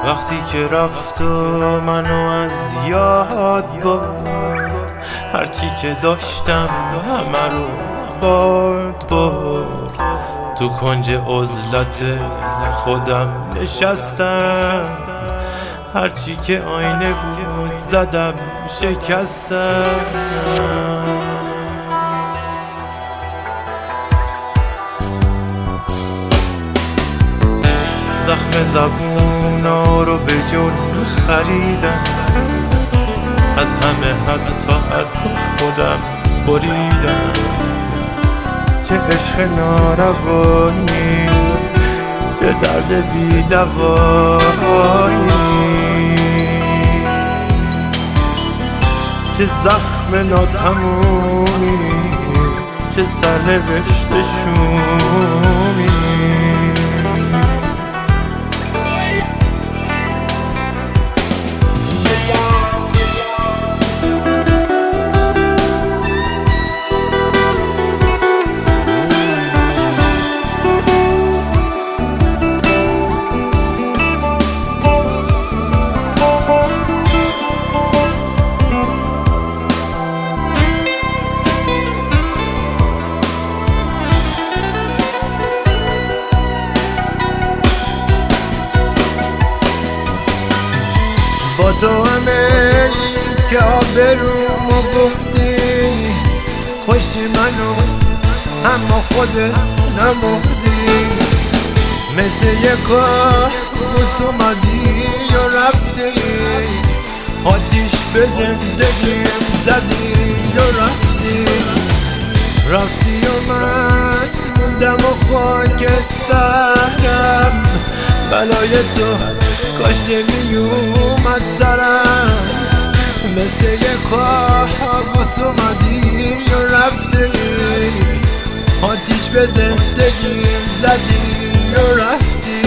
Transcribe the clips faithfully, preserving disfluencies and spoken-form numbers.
وقتی که رفت و منو از یاد برد، هرچی که داشتم همه رو باد برد. تو کنج عزلت خودم نشستم، هرچی که آینه بود زدم شکستم. زخم زبونا رو به جون خریدم، از همه حتی از خودم بریدم. چه عشق ناروایی، چه درد بی دوایی، چه زخم ناتمومی، چه سرنوشت شومی. با تو همه که آبرومو بردی، پشتی منو اما خودت نمردی. مثل یک کابوس اومدی و رفتی، آتیش به زندگیم زدی و رفتی. رفتی و من موندم و خاکسترم، بلای تو کاش نمی اومد سرم. مثل یک کابوس اومدی و رفتی، آتیش به زندگیم زدی و رفتی.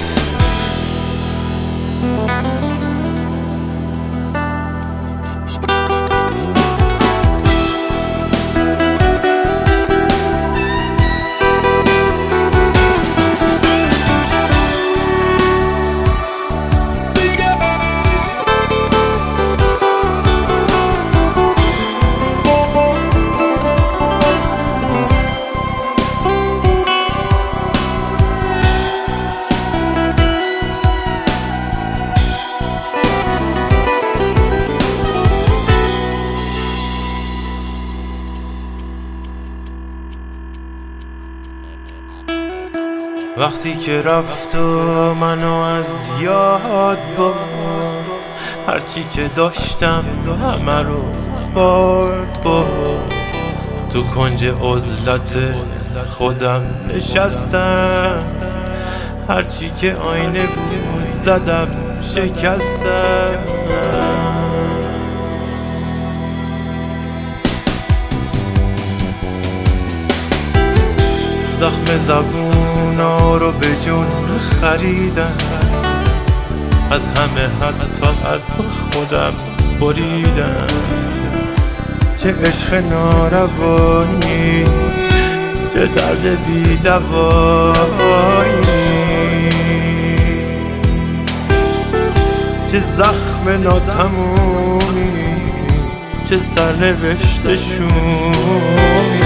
وقتی که رفت و منو از یاد برد، هرچی که داشتم همه رو باد برد. تو کنج عزلت خودم نشستم، هرچی که آینه بود زدم شکستم. زخم زبونا رو به جون خریدم، از همه حتی از خودم بریدم. چه عشق ناروایی، چه درد بی دوایی، چه زخم ناتمومی، چه سرنوشت شومی.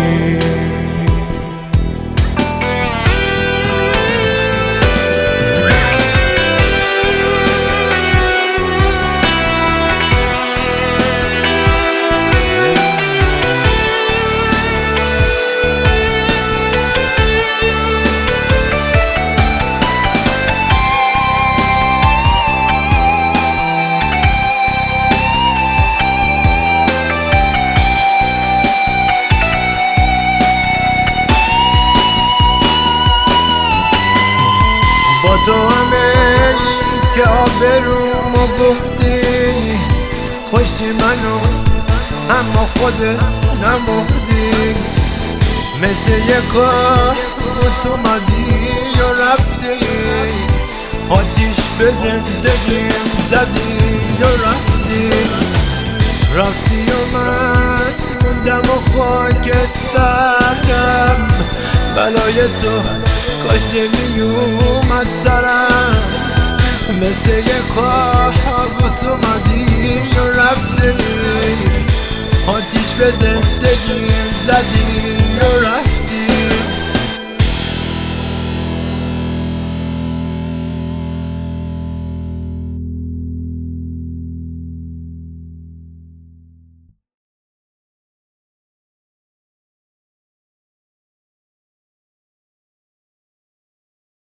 با تو همه که آبرومو بردی، پشتی منو اما خودت نمردی. مثل یک کابوس اومدی و رفتی، آتیش به زندگیم زدی و رفتی. رفتی و من موندم و خاکسترم، بلای تو کاش نمی اومد سرم. مثل یه کابوس اومدی و رفتی، آتیش به زندگیم زدی و رفتی.